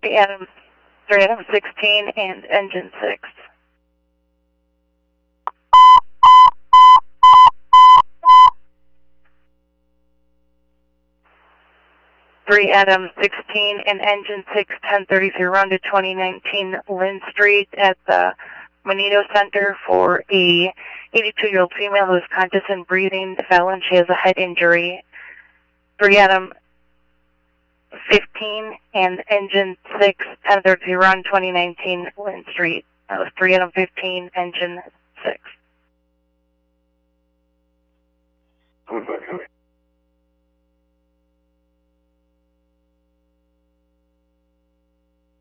3 Adam 16 and engine 6. Three Adam 16 and engine 6, 1033 rounded 2019 Lynn Street at the Monito Center for a 82-year-old female who is conscious and breathing. Fell and she has a head injury. 3 Adam 15 and engine 6, 1033 round 2019 Lynn Street. That was 3 Adam 15, engine 6.